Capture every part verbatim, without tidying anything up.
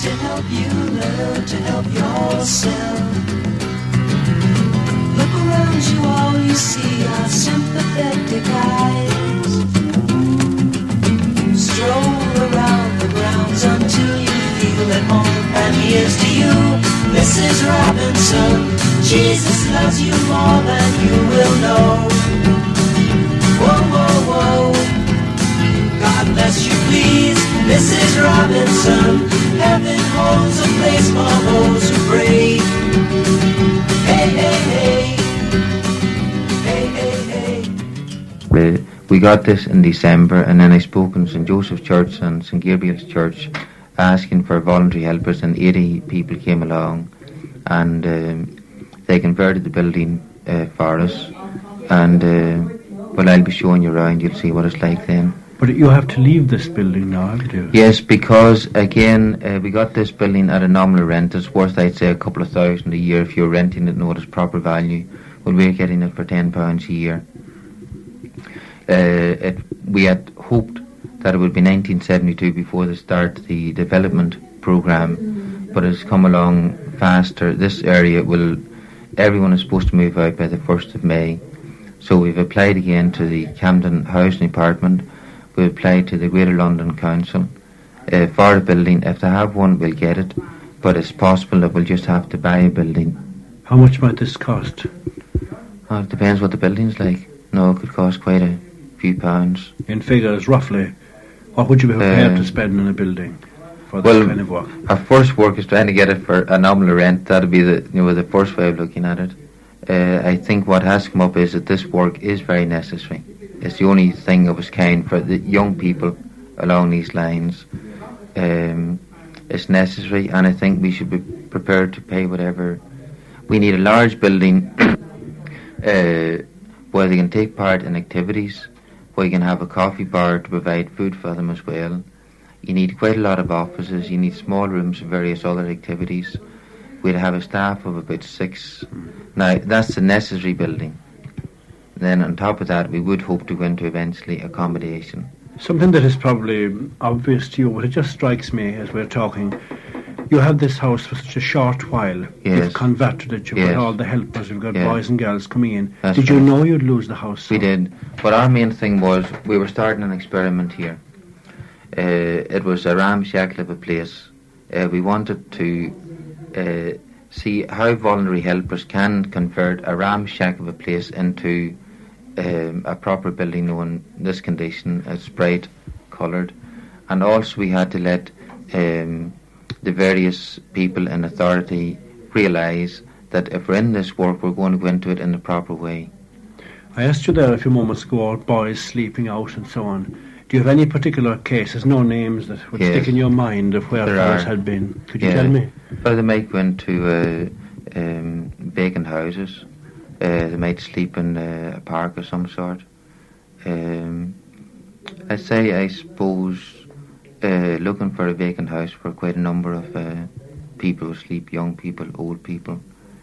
to help you learn to help yourself. Look around you, all you see are sympathetic eyes. Stroll around the grounds until you feel at home. And here's to you, Missus Robinson. Jesus loves you more than you will know. Whoa, whoa, whoa. God bless you, please, Missus Robinson. Heaven holds a place for those who pray. Hey, hey, hey. Hey, hey, hey. We got this in December, and then I spoke in Saint Joseph's Church and Saint Gabriel's Church asking for voluntary helpers, and eighty people came along, and um, they converted the building uh, for us. And uh, well, I'll be showing you around, you'll see what it's like then. But you have to leave this building now, haven't you? Yes, because again, uh, we got this building at a nominal rent. It's worth, I'd say, a couple of thousand a year if you're renting it, know its proper value. Well, we're getting it for ten pounds a year. Uh, it, we had hoped that it would be nineteen seventy-two before they start the development programme, but it's come along faster. This area will, everyone is supposed to move out by the first of May. So we've applied again to the Camden Housing Department. We've applied to the Greater London Council uh, for a building. If they have one, we'll get it, but it's possible that we'll just have to buy a building. How much might this cost? Oh, it depends what the building's like. No, it could cost quite a few pounds. In figures, roughly, what would you be prepared uh, to spend on a building for this well, kind of work? Our first work is trying to get it for a nominal rent. That'll be the you know the first way of looking at it. Uh, I think what has come up is that this work is very necessary. It's the only thing of its kind for the young people along these lines. Um, it's necessary, and I think we should be prepared to pay whatever. We need a large building uh, where they can take part in activities, where you can have a coffee bar to provide food for them as well. You need quite a lot of offices. You need small rooms for various other activities. We'd have a staff of about six. Now, that's a necessary building. Then on top of that, we would hope to go into eventually accommodation. Something that is probably obvious to you, but it just strikes me as we're talking. You had this house for such a short while. Yes. You've converted it, you've yes. got all the helpers, you've got yes. boys and girls coming in. That's did you right. know you'd lose the house? We did. But our main thing was, we were starting an experiment here. Uh, it was a ramshackle of a place. Uh, we wanted to uh, see how voluntary helpers can convert a ramshackle of a place into um, a proper building in this condition, it's bright coloured. And also we had to let um, the various people in authority realise that if we're in this work, we're going to go into it in the proper way. I asked you there a few moments ago about boys sleeping out and so on. Do you have any particular cases, no names, that would yes. stick in your mind of where there boys are. had been? Could you yeah. tell me? Well, they might go into uh, um, vacant houses. Uh, they might sleep in uh, a park of some sort. Um, I say, I suppose, uh, looking for a vacant house for quite a number of uh, people who sleep, young people, old people.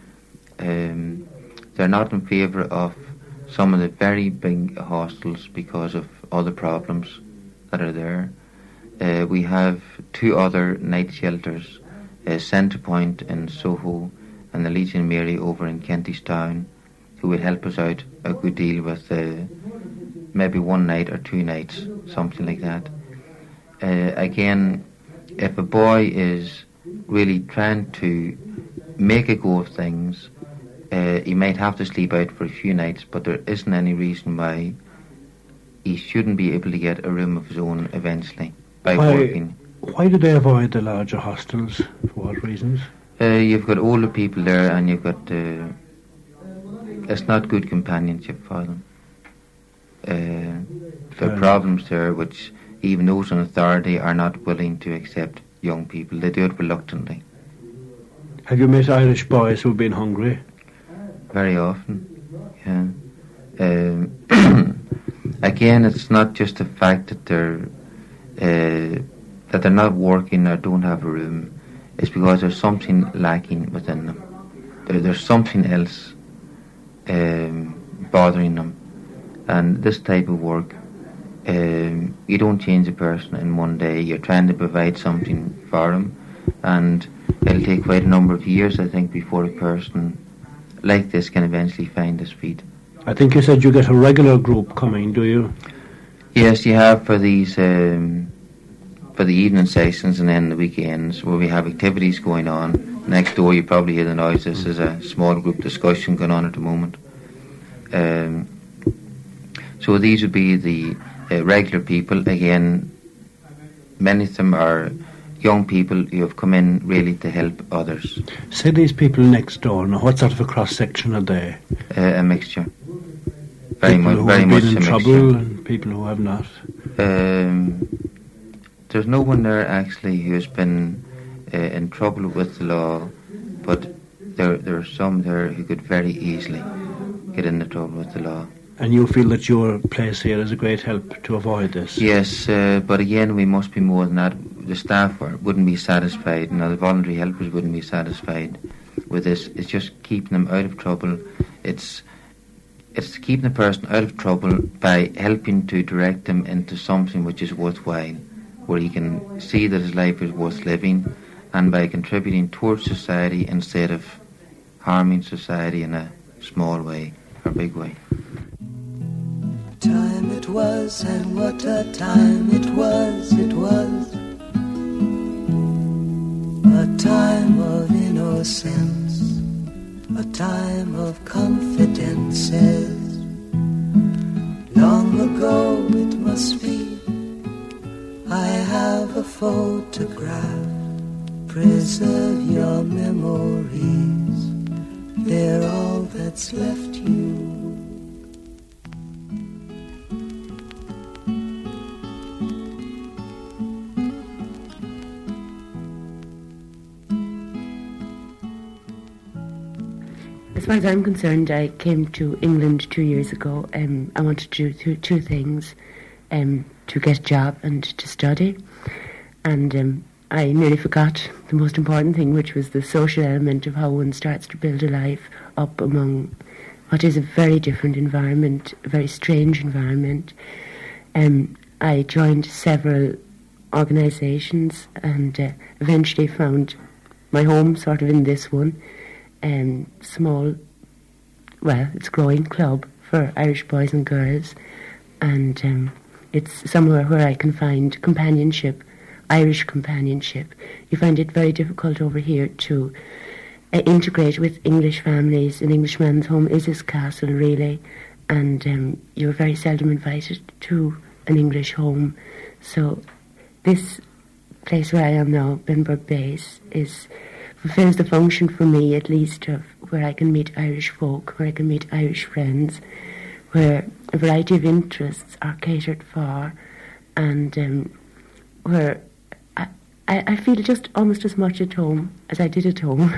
Um, they're not in favour of some of the very big hostels because of other problems that are there. Uh, we have two other night shelters, uh, Centrepoint in Soho and the Legion Mary over in Kentish Town, who will help us out a good deal with uh, maybe one night or two nights, something like that. Uh, again, if a boy is really trying to make a go of things, uh, he might have to sleep out for a few nights, but there isn't any reason why he shouldn't be able to get a room of his own eventually by why, working. Why do they avoid the larger hostels? For what reasons? Uh, you've got older people there, and you've got uh, it's not good companionship for them. Uh, there are problems there which even those in authority are not willing to accept young people. They do it reluctantly. Have you met Irish boys who've been hungry? Very often, yeah. Um, again, it's not just the fact that they're uh, that they're not working or don't have a room. It's because there's something lacking within them. There, there's something else um, bothering them. And this type of work, um, you don't change a person in one day. You're trying to provide something for them. and it'll take quite a number of years, I think, before a person like this can eventually find his feet. I think you said you get a regular group coming, do you? Yes, you have for these um, for the evening sessions and then the weekends where we have activities going on. Next door you probably hear the noise. This is a small group discussion going on at the moment. Um, so these would be the uh, regular people. Again, many of them are young people who have come in really to help others. Say these people next door, now what sort of a cross-section are they? Uh, a mixture. Very people much, who very have much been in a trouble mixture. and people who have not. Um, there's no one there actually who has been uh, in trouble with the law, but there there are some there who could very easily get into trouble with the law. And you feel that your place here is a great help to avoid this? Yes, uh, but again, we must be more than that. The staff are, wouldn't be satisfied, and the voluntary helpers wouldn't be satisfied with this. It's just keeping them out of trouble. It's it's keeping the person out of trouble by helping to direct them into something which is worthwhile, where he can see that his life is worth living, and by contributing towards society instead of harming society in a small way or big way. Time it was, and what a time it was, it was a time of innocence, a time of confidences. Long ago it must be, I have a photograph. Preserve your memories, they're all that's left you. As far as I'm concerned, I came to England two years ago. Um, I wanted to do two, two things, um, to get a job and to study. And um, I nearly forgot the most important thing, which was the social element of how one starts to build a life up among what is a very different environment, a very strange environment. Um, I joined several organisations and uh, eventually found my home sort of in this one. Um, small, well, it's a growing club for Irish boys and girls, and um, it's somewhere where I can find companionship, Irish companionship. You find it very difficult over here to uh, integrate with English families. An Englishman's home is his castle, really, and um, you're very seldom invited to an English home. So this place where I am now, Benburb Base, is fulfills the function for me, at least, of where I can meet Irish folk, where I can meet Irish friends, where a variety of interests are catered for, and um, where I, I, I feel just almost as much at home as I did at home.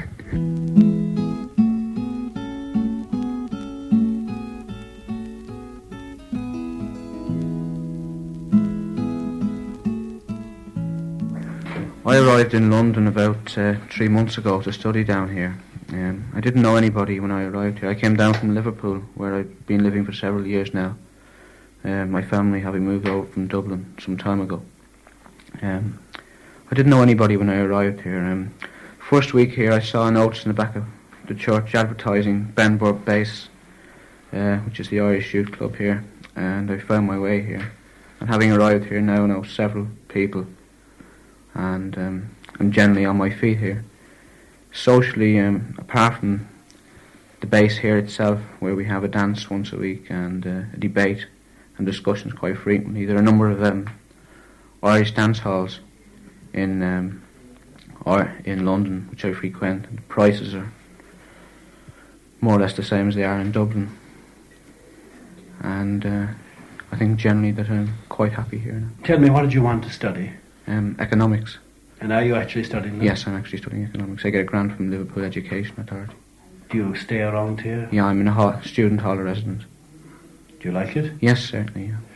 I arrived in London about uh, three months ago to study down here. Um, I didn't know anybody when I arrived here. I came down from Liverpool, where I've been living for several years now. Um, my family having moved over from Dublin some time ago. Um, I didn't know anybody when I arrived here. Um, first week here, I saw a notice in the back of the church advertising Benburb Base, uh, which is the Irish Youth Club here, and I found my way here. And having arrived here now, I know several people, and um, I'm generally on my feet here. Socially, um, apart from the base here itself, where we have a dance once a week and uh, a debate and discussions quite frequently, there are a number of um, Irish dance halls in um, or in London, which I frequent, and the prices are more or less the same as they are in Dublin. And uh, I think generally that I'm quite happy here now. Tell me, what did you want to study? Um, economics. And are you actually studying that? Yes, I'm actually studying economics. I get a grant from Liverpool Education Authority. Do you stay around here? Yeah, I'm in a hall, student hall residence. Do you like it? Yes, certainly, yeah.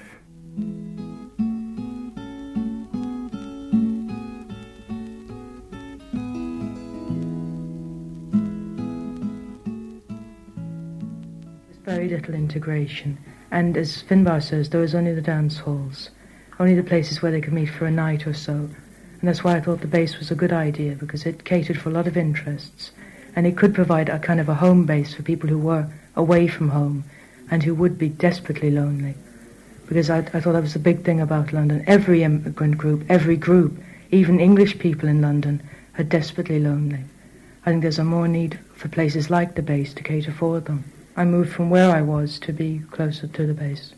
There's very little integration. And as Finbar says, there was only the dance halls, only the places where they could meet for a night or so. And that's why I thought the base was a good idea, because it catered for a lot of interests. And it could provide a kind of a home base for people who were away from home and who would be desperately lonely. Because I, I thought that was the big thing about London. Every immigrant group, every group, even English people in London, are desperately lonely. I think there's a more need for places like the base to cater for them. I moved from where I was to be closer to the base.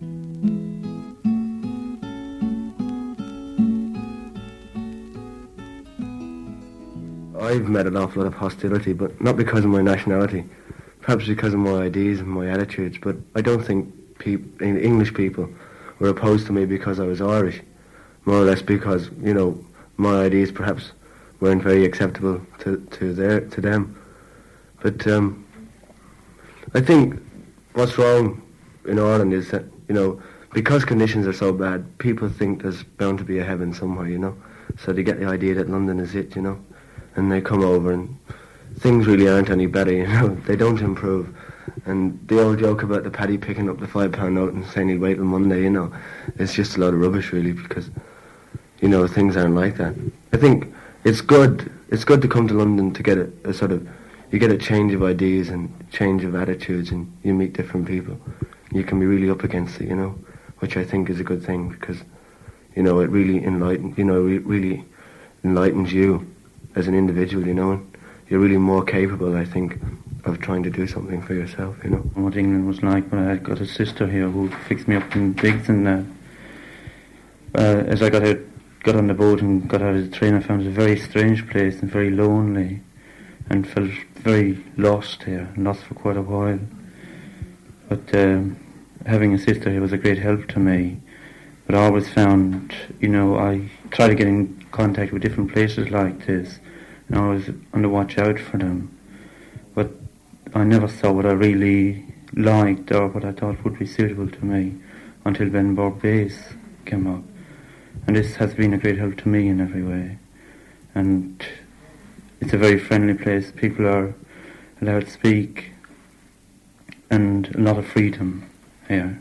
I've met an awful lot of hostility, but not because of my nationality, perhaps because of my ideas and my attitudes, but I don't think peop- English people were opposed to me because I was Irish, more or less because, you know, my ideas perhaps weren't very acceptable to, to their to them. But um, I think what's wrong in Ireland is that, you know, because conditions are so bad, people think there's bound to be a heaven somewhere, you know, so they get the idea that London is it, you know. And they come over and things really aren't any better, you know. They don't improve. And the old joke about the paddy picking up the five pound note and saying he'd wait till Monday, you know, it's just a load of rubbish really, because, you know, things aren't like that. I think it's good, it's good to come to London to get a, a sort of, you get a change of ideas and change of attitudes, and you meet different people. You can be really up against it, you know, which I think is a good thing, because, you know, it really enlightens, you know, it really enlightens you as an individual, you know, and you're really more capable, I think, of trying to do something for yourself, you know. What England was like, but I had got a sister here who fixed me up in digs and that. Uh, as I got out, got on the boat and got out of the train, I found it a very strange place and very lonely, and felt very lost here, lost for quite a while. But um, having a sister here was a great help to me. But I always found, you know, I try to get in contact with different places like this, and I was on the watch out for them. But I never saw what I really liked or what I thought would be suitable to me until Benburb Base came up. And this has been a great help to me in every way. And it's a very friendly place. People are allowed to speak, and a lot of freedom here.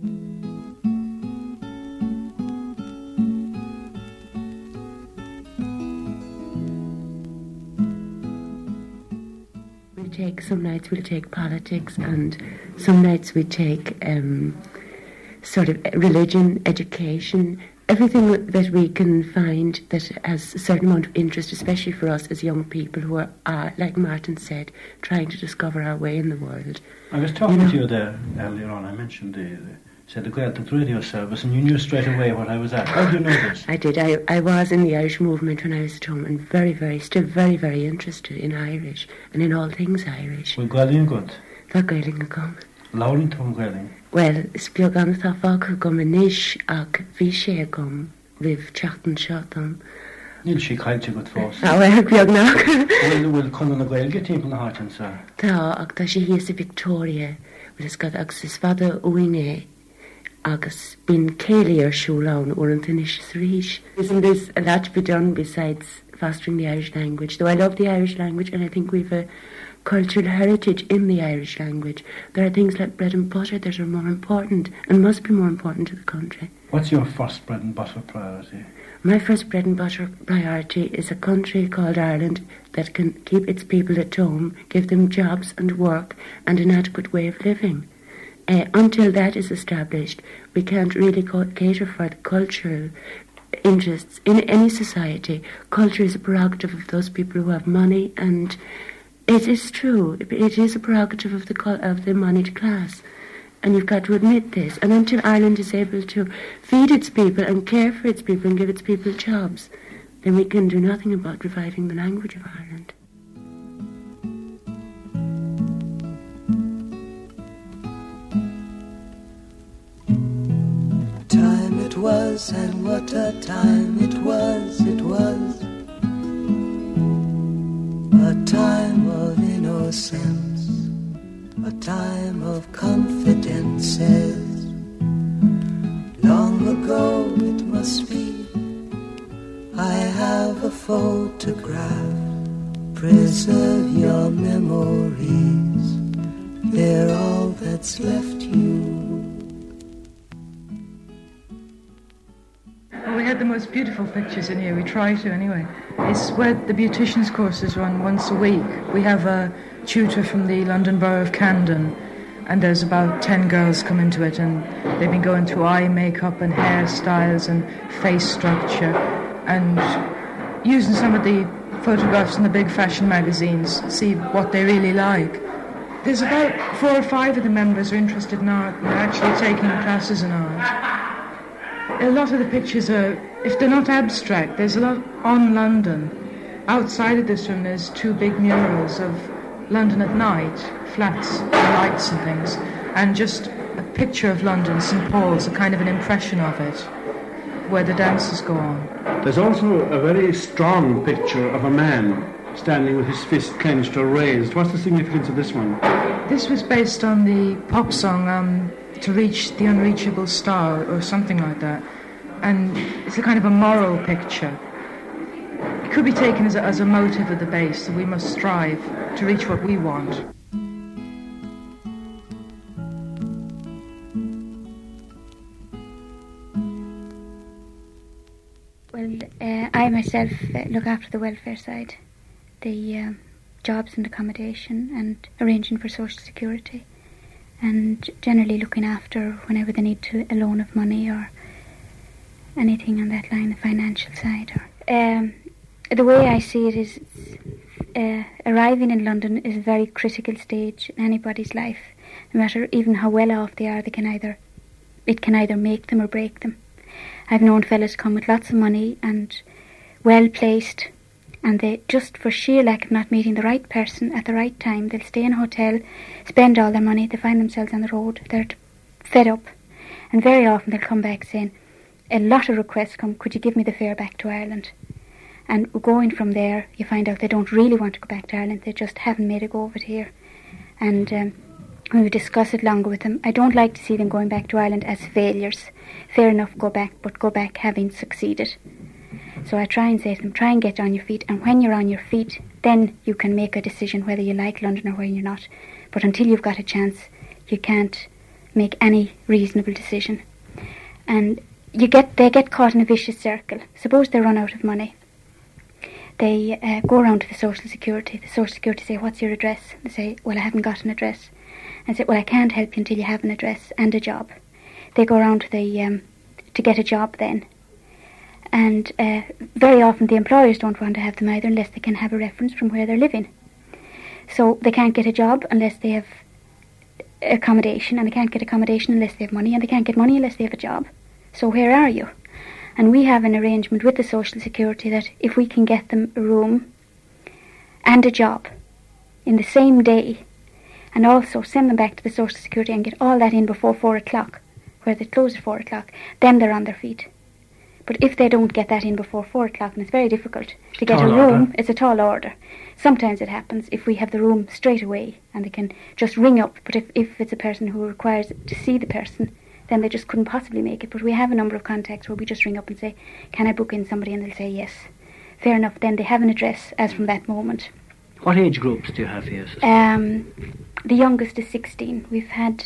Take, some nights we'll take politics, and some nights we take um, sort of religion, education, everything that we can find that has a certain amount of interest, especially for us as young people who are, are, like Martin said, trying to discover our way in the world. I was talking you know? to you there earlier on. I mentioned the, the said the Gaeltacht radio service, and you knew straight away what I was at. How do you know this? I did. I, I was in the Irish movement when I was at home, and very, very, still very, very interested in Irish and in all things Irish. Well, Gaeling good. Tá Gaeling a gom. Laurin tom Gaeling. Well, is beag an tá fág gom a níis ach bhí sé a gom rih teachtan seo dom. Níl sí cailte go fós. Tá well beag nach. Well, well, chun na Gaelge timp na háitin, sir. Tá, ach tá sé hí sa Victoria. Well, is gad agus is fada uine agus bín céile ar siúlán or an tinis rís. Isn't this a lot to be done besides fostering the Irish language? Though I love the Irish language, and I think we've a cultural heritage in the Irish language. There are things like bread and butter that are more important and must be more important to the country. What's your first bread and butter priority? My first bread and butter priority is a country called Ireland that can keep its people at home, give them jobs and work and an adequate way of living. Uh, until that is established, we can't really co- cater for the cultural interests in any society. Culture is a prerogative of those people who have money, and it is true. It is a prerogative of the cul- of the moneyed class, and you've got to admit this. And until Ireland is able to feed its people and care for its people and give its people jobs, then we can do nothing about reviving the language of Ireland. Time it was, and what a time it was, it was a time of innocence, a time of confidences. Long ago it must be, I have a photograph. Preserve your memories, they're all that's left you. Well, had the most beautiful pictures in here. We try to, anyway. It's where the beautician's courses run once a week. We have a tutor from the London Borough of Camden, and there's about ten girls come into it, and they've been going through eye makeup and hairstyles and face structure, and using some of the photographs in the big fashion magazines, see what they really like. There's about four or five of the members are interested in art and they're actually taking classes in art. A lot of the pictures are, if they're not abstract, there's a lot on London. Outside of this room there's two big murals of London at night, flats and lights and things, and just a picture of London, St Paul's, a kind of an impression of it, where the dances go on. There's also a very strong picture of a man standing with his fist clenched or raised. What's the significance of this one? This was based on the pop song um, To Reach the Unreachable Star, or something like that. And it's a kind of a moral picture. It could be taken as a, as a motive of the base, that we must strive to reach what we want. Well, uh, I myself uh, look after the welfare side, the uh, jobs and accommodation and arranging for social security, and generally looking after whenever they need to, a loan of money or anything on that line, the financial side. Or, um, the way I see it is uh, arriving in London is a very critical stage in anybody's life. No matter even how well off they are, they can either it can either make them or break them. I've known fellas come with lots of money and well placed, and they, just for sheer lack of not meeting the right person at the right time, they'll stay in a hotel, spend all their money, they find themselves on the road, they're fed up, and very often they'll come back saying, a lot of requests come, could you give me the fare back to Ireland? And going from there, you find out they don't really want to go back to Ireland, they just haven't made a go of it here. And um, when we discuss it longer with them, I don't like to see them going back to Ireland as failures. Fair enough, go back, but go back having succeeded. So I try and say to them, try and get on your feet, and when you're on your feet, then you can make a decision whether you like London or whether you're not. But until you've got a chance, you can't make any reasonable decision. And you get they get caught in a vicious circle. Suppose they run out of money. They uh, go around to the Social Security. The Social Security say, what's your address? They say, well, I haven't got an address. And say, well, I can't help you until you have an address and a job. They go around to the um, to get a job then. And uh, very often the employers don't want to have them either unless they can have a reference from where they're living. So they can't get a job unless they have accommodation, and they can't get accommodation unless they have money, and they can't get money unless they have a job. So where are you? And we have an arrangement with the Social Security that if we can get them a room and a job in the same day, and also send them back to the Social Security and get all that in before four o'clock, where they close at four o'clock, then they're on their feet. But if they don't get that in before four o'clock, and it's very difficult to get Tall a room, order. it's a tall order. Sometimes it happens if we have the room straight away and they can just ring up. But if, if it's a person who requires to see the person, then they just couldn't possibly make it. But we have a number of contacts where we just ring up and say, can I book in somebody? And they'll say yes. Fair enough, then they have an address as from that moment. What age groups do you have here? Um, the youngest is sixteen. We've had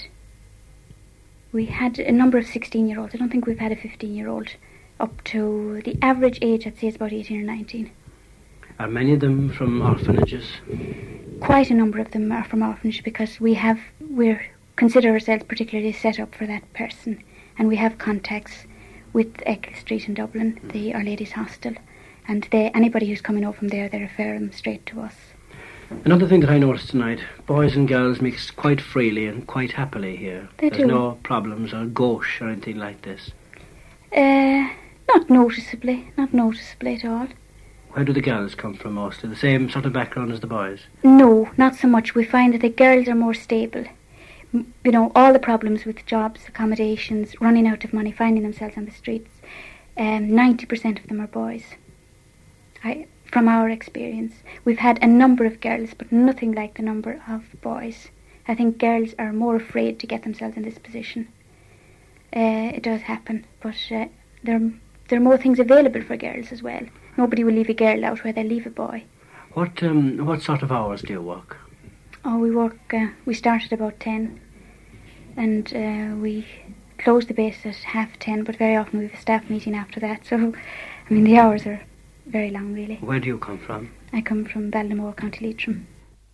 we had a number of sixteen-year-olds. I don't think we've had a fifteen-year-old. Up to the average age, I'd say, is about eighteen or nineteen. Are many of them from orphanages? Quite a number of them are from orphanages because we have we consider ourselves particularly set up for that person, and we have contacts with Eccles Street in Dublin, the Our Lady's Hostel, and they anybody who's coming over from there, they refer them straight to us. Another thing that I noticed tonight, boys and girls mix quite freely and quite happily here. They There's do. no problems or gauche or anything like this. Uh, not noticeably, not noticeably at all. Where do the girls come from mostly? The same sort of background as the boys? No, not so much. We find that the girls are more stable. M- You know, all the problems with jobs, accommodations, running out of money, finding themselves on the streets, um, ninety percent of them are boys. I, from our experience. We've had a number of girls, but nothing like the number of boys. I think girls are more afraid to get themselves in this position. Uh, it does happen, but uh, there, there are more things available for girls as well. Nobody will leave a girl out where they leave a boy. What um, what sort of hours do you work? Oh, we work, uh, we start at about ten, and uh, we close the base at half ten, but very often we have a staff meeting after that. So, I mean, the hours are very long, really. Where do you come from? I come from Ballymore, County Leitrim.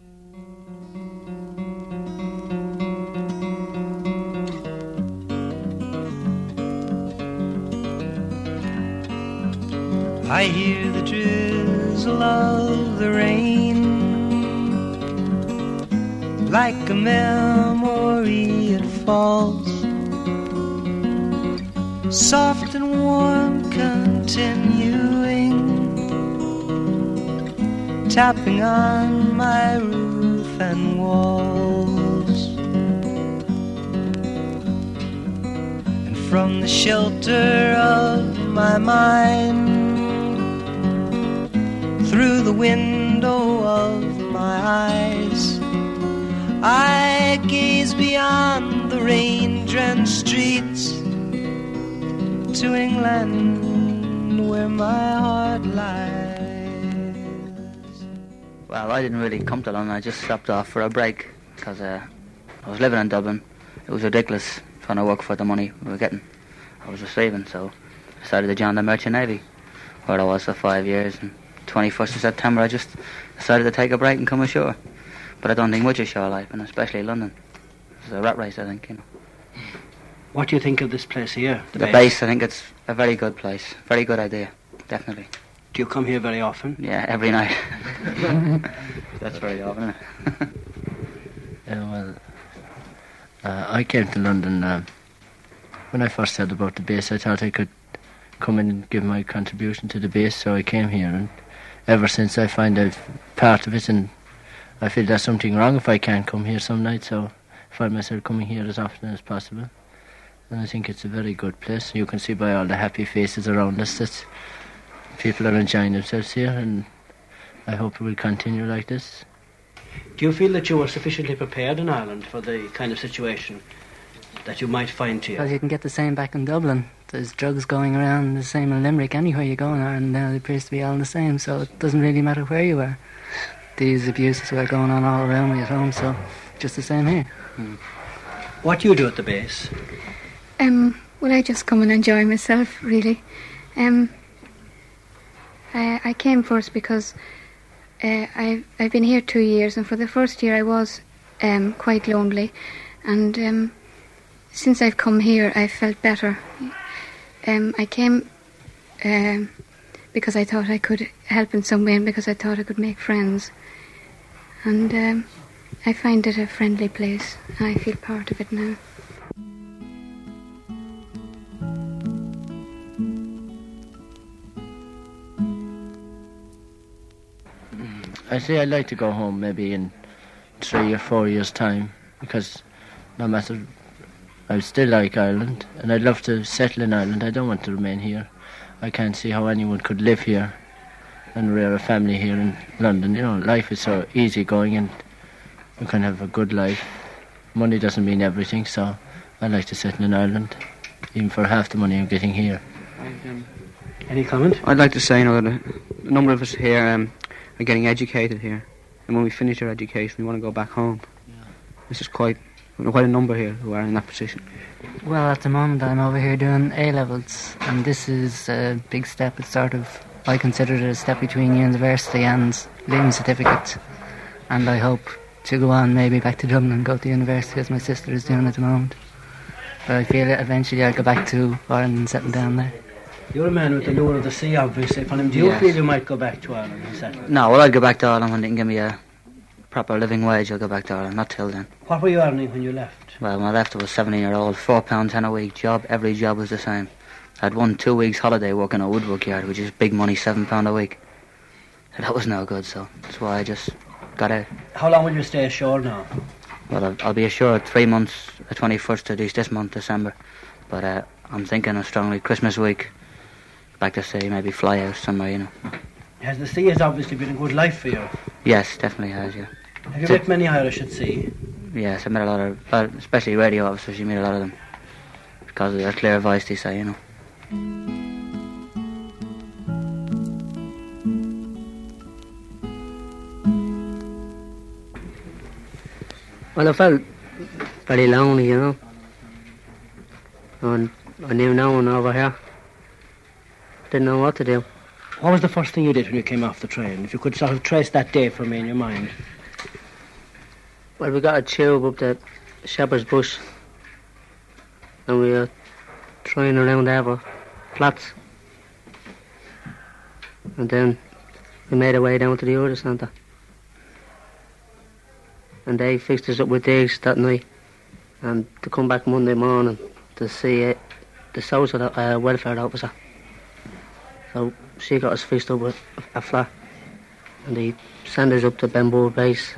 I hear the drizzle of the rain, like a memory it falls, soft and warm, continuing, tapping on my roof and walls. And from the shelter of my mind, through the window of my eyes, I gaze beyond the rain-drenched streets to England, where my heart lies. Well, I didn't really come to London. I just stopped off for a break because uh, I was living in Dublin. It was ridiculous trying to work for the money we were getting. I was receiving, so I decided to join the Merchant Navy, where I was for five years. And twenty-first of September, I just decided to take a break and come ashore. But I don't think much of shore life, and especially London. It's a rat race, I think, you know. What do you think of this place here? The, the base? base, I think it's a very good place. Very good idea, definitely. Do you come here very often? Yeah, every night. That's very often, isn't it? Yeah, well, uh, I came to London, uh, when I first heard about the base, I thought I could come in and give my contribution to the base, so I came here, and ever since I find I'm part of it, and I feel there's something wrong if I can't come here some nights, so I find myself coming here as often as possible. And I think it's a very good place. You can see by all the happy faces around us that people are enjoying themselves here, and I hope it will continue like this. Do you feel that you were sufficiently prepared in Ireland for the kind of situation that you might find here? Well, you can get the same back in Dublin. There's drugs going around, the same in Limerick. Anywhere you go in Ireland now, it appears to be all the same, so it doesn't really matter where you are. These abuses were going on all around me at home, so just the same here. Hmm. What do you do at the base? Um, well, I just come and enjoy myself, really. Um, I, I came first because uh, I've, I've been here two years, and for the first year I was um, quite lonely, and um, since I've come here I've felt better. Um, I came um, because I thought I could help in some way, and because I thought I could make friends, and um, I find it a friendly place. I feel part of it now. I say I'd like to go home maybe in three or four years' time, because no matter, I still like Ireland, and I'd love to settle in Ireland. I don't want to remain here. I can't see how anyone could live here and rear a family here in London. You know, life is so easy going, and you can have a good life. Money doesn't mean everything, so I'd like to settle in Ireland, even for half the money I'm getting here. Any comment? I'd like to say, you know, that a number of us here um, are getting educated here, and when we finish our education, we want to go back home. Yeah. This is quite, quite a number here who are in that position. Well, at the moment I'm over here doing A-levels, and this is a big step. It's sort of, I consider it a step between university and leaving certificate, and I hope to go on maybe back to Dublin and go to university, as my sister is doing at the moment. But I feel that eventually I'll go back to Ireland and settle down there. You're a man with the lure of the sea, obviously. Do you yes. feel you might go back to Ireland and settle? No, well, I'd go back to Ireland when they can give me a proper living wage. I'll go back to Ireland, not till then. What were you earning when you left? Well, when I left I was seventeen year old, four pounds ten a week job. Every job was the same. I had one two weeks holiday working a woodwork yard, which is big money, seven pound a week. And that was no good, so that's why I just got out. How long will you stay ashore now? Well, I'll, I'll be ashore three months, the twenty-first of this month, December. But uh, I'm thinking of strongly Christmas week, back to sea, maybe fly out somewhere, you know. Has the sea has obviously been a good life for you? Yes, definitely has, yeah. Have you met many Irish at sea? Yes, I met a lot of, uh, especially radio officers, you meet a lot of them. Because of their clear voice, they say, you know. Well, I felt very lonely, you know. I And I knew no one over here. Didn't know what to do. What was the first thing you did when you came off the train? If you could sort of trace that day for me in your mind. Well, we got a tube up to Shepherd's Bush. And we were trying around there for flats. And then we made our way down to the Urda Centre. And they fixed us up with digs that night. And to come back Monday morning to see it, the social uh, welfare officer. So she got us fixed up with a flat. And they sent us up to Benbour Base.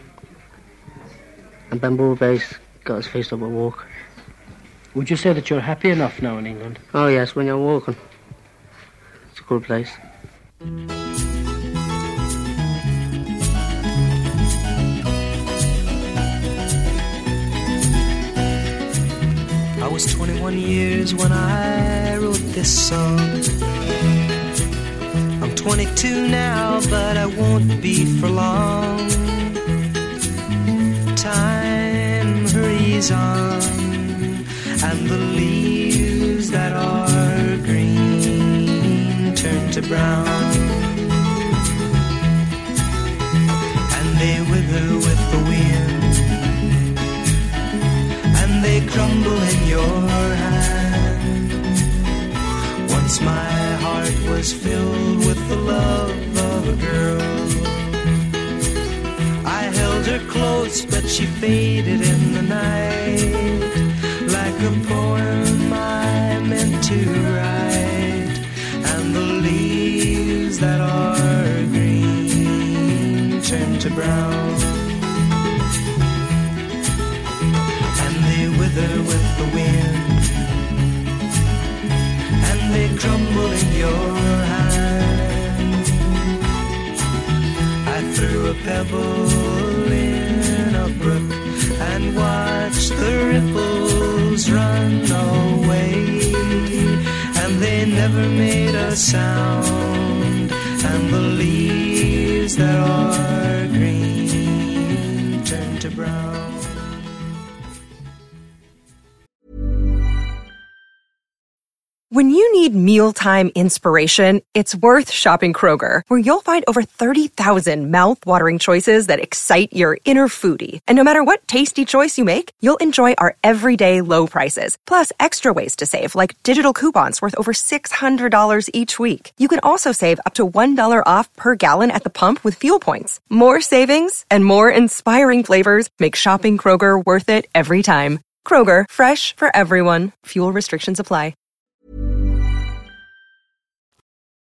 And Benbour Base got us fixed up with work. Would you say that you're happy enough now in England? Oh yes, when you're working. It's a good place. I was twenty-one years when I wrote this song. I'm twenty-two now, but I won't be for long. Time hurries on, and the leaves that are green turn to brown, and they wither with the wind, and they crumble in your hand. Once my heart was filled with the love of a girl. I held her close, but she faded in the night, like a poem I meant to write. And the leaves that are green turn to brown, and they wither with the wind, and they crumble in your hand. I threw a pebble in a brook and watched the ripples run away, and they never made a sound, and the leaves that are green turn to brown. When you need mealtime inspiration, it's worth shopping Kroger, where you'll find over thirty thousand mouth-watering choices that excite your inner foodie. And no matter what tasty choice you make, you'll enjoy our everyday low prices, plus extra ways to save, like digital coupons worth over six hundred dollars each week. You can also save up to one dollar off per gallon at the pump with fuel points. More savings and more inspiring flavors make shopping Kroger worth it every time. Kroger, fresh for everyone. Fuel restrictions apply.